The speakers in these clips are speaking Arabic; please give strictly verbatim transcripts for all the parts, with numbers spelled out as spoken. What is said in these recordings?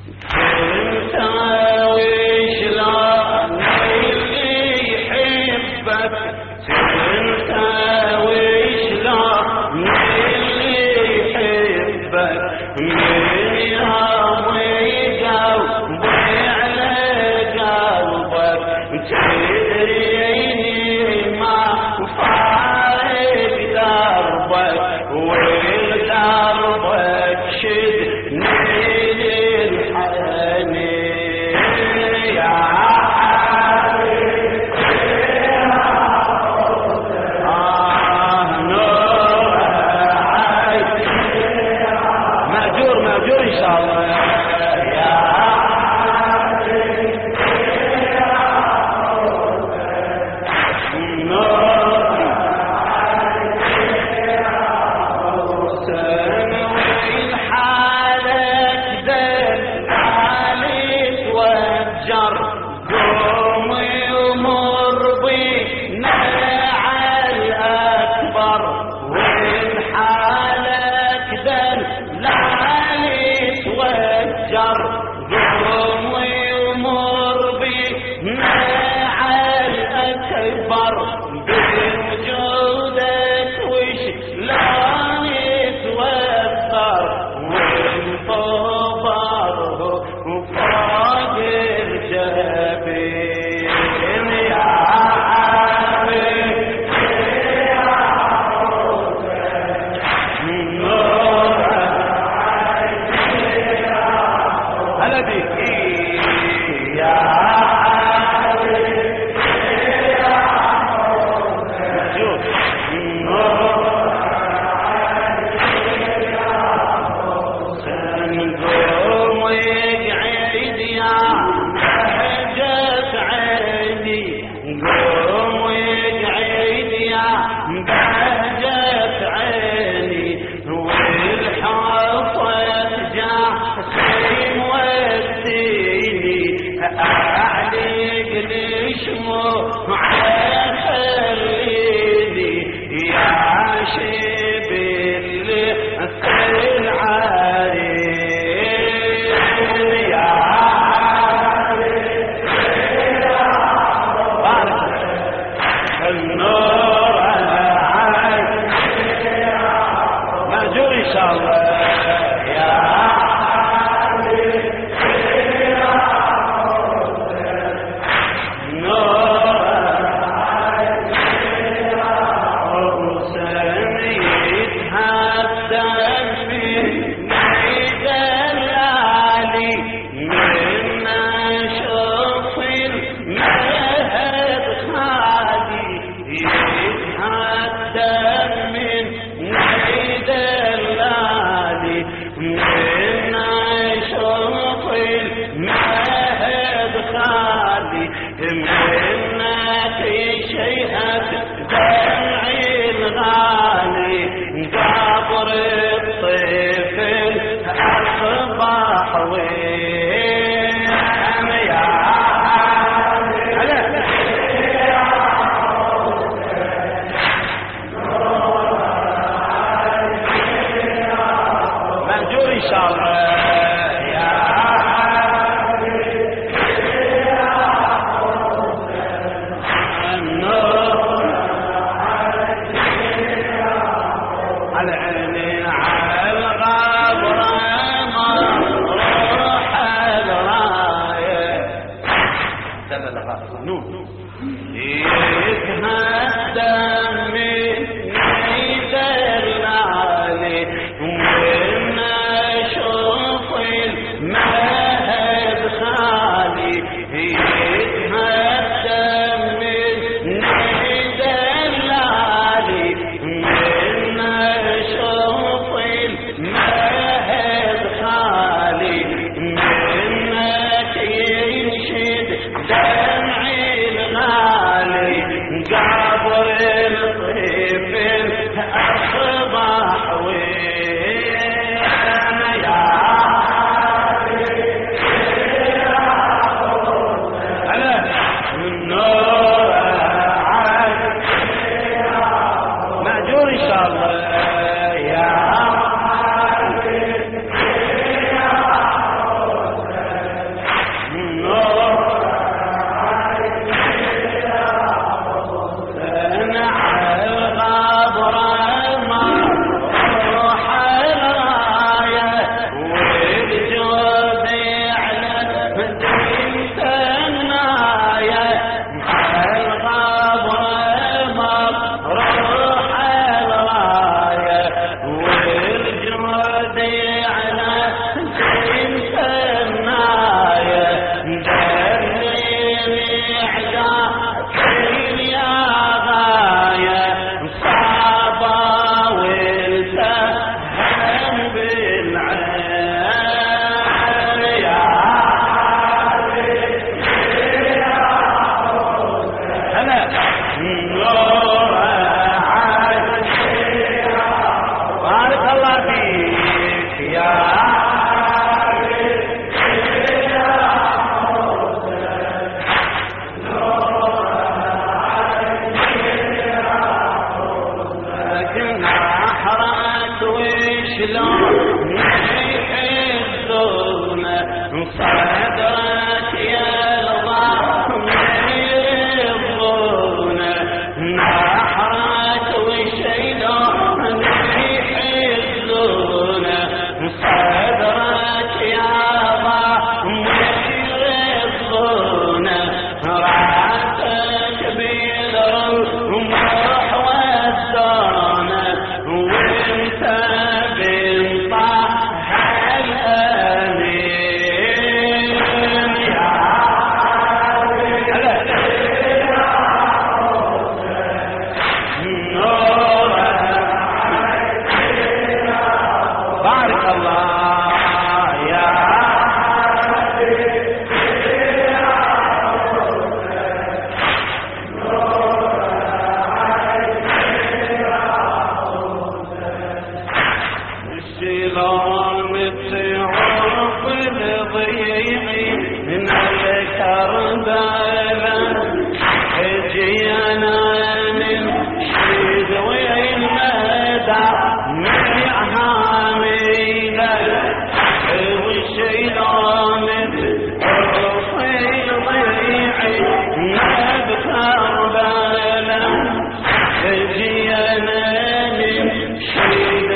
انت وشلون اللي يحبك، انت وشلون اللي يحبك، من يوم يقلبي على قلبك، تدريني ما فارق دربك، والدربك شدني للحنين يا إن شاء الله يا سنوي حالك دل علي توجر، قومي ومر بينا على الأكبر، وين حالك دل توجر، قومي ومر بينا على الأكبر، بوجودك وش لون يتوفر، وانطبره وفوق الجبين يا إن شاء الله يا منك شيئك دمعي الغالي، قبر الطفل أصبح وين يا منجور إن شاء الله دمعي الغالي قبر صدرت يلغى من يرضونه نحرت وشيلون يحزونه صدرت يلغى من يرضونه رعتك بالرمح والدانه وانت بالطه الامين يا نور بارك الله يا شلون تعرف الضيعي من الكربلاء جينا من شيد والمدى من عامله وشلون تعرف الضيعي من الكربلاء جينا من شيد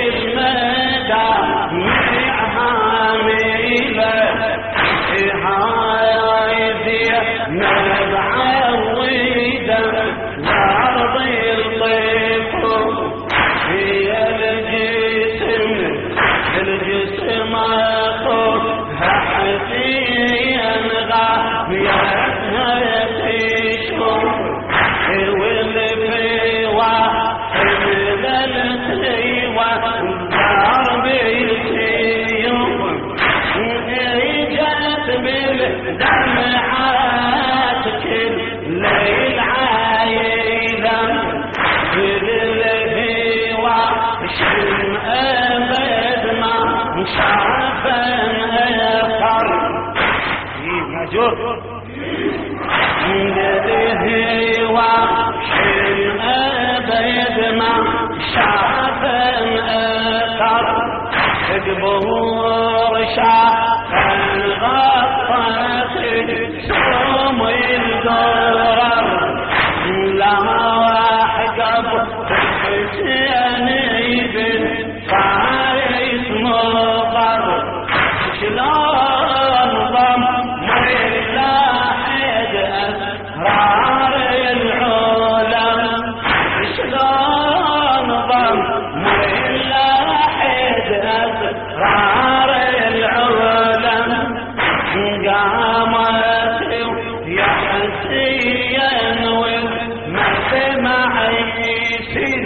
دمعات كل ليل عايلة بالهوى شم أبد ما شافا أثر مجور بالهوى شم أبد ما شافا أثر قبور شافا غطت سوم الدرر لا وحقب حسيني بن فارس مضر شلون ضم ملاحد أسرار العلم شلون ضم ملاحد أسرار العلم قامت يا حسين والمسمع يسير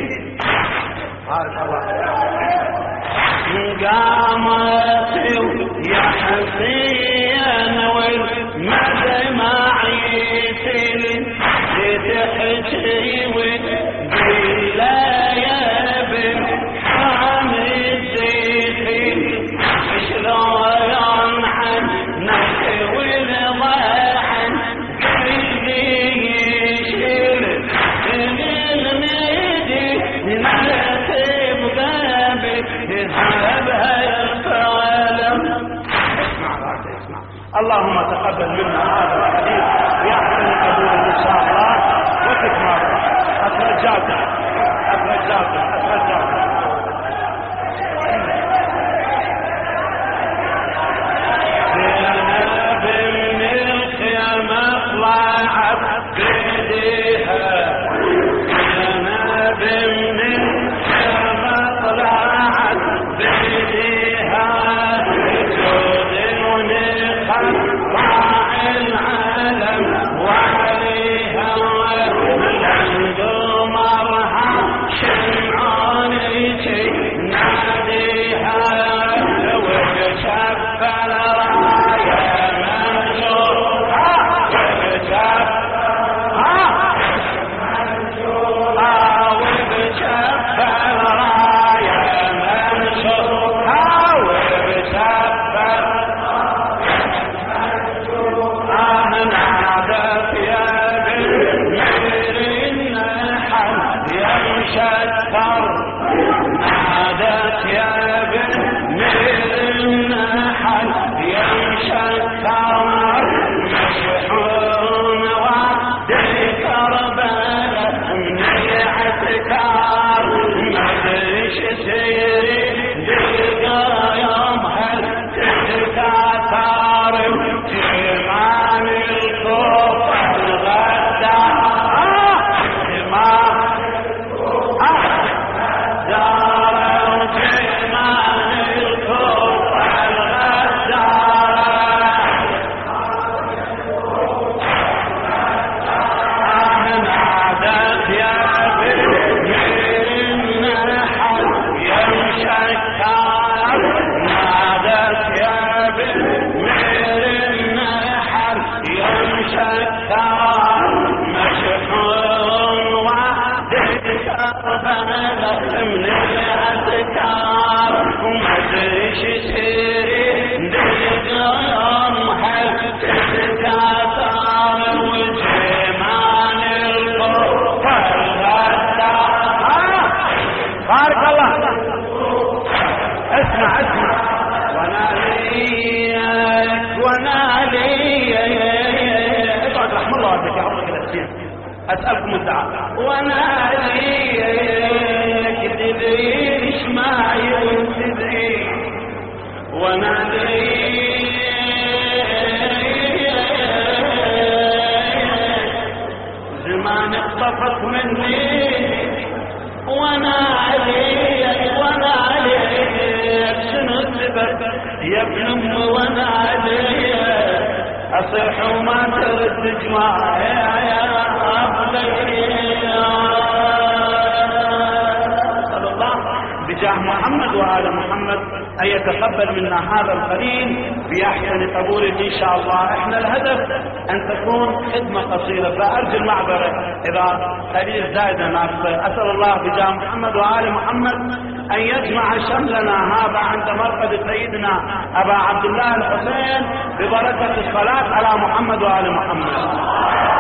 قامت يا حسين والمسمع يسير تحكي وتقول يا بن حامد زيتي شلون عنك والضحن قلبي يشيل الميدي ما تبقى بهبها الفعالم. اسمع بعد اسمع. اللهم تقبل منا هذا الحديث ويحسن قبول ان شاء الله وتكمل. اترجاك اترجاك اترجاك وعليها الحمد مرحب شمعان جوازك يا عمرك الاسير. اسالكم الدعاء. وانا عليك تدريش معي وتدري وانا عليك زمان اختفت مني وانا عليك وانا عليك شنو السبب يا ابن ام وانا عليك اصيح وما ترد تجمع يا بجاه محمد وآل محمد أن يتقبل منا هذا القليل بأحسن قبول إن شاء الله. إحنا الهدف أن تكون خدمة قصيرة، فأرجو المعذرة إذا قليل زائدة ناقصة. أسأل الله بجاه محمد وآل محمد أن يجمع شملنا هذا عند مرقد سيدنا أبا عبد الله الحسين ببركة الصلاة على محمد وآل محمد.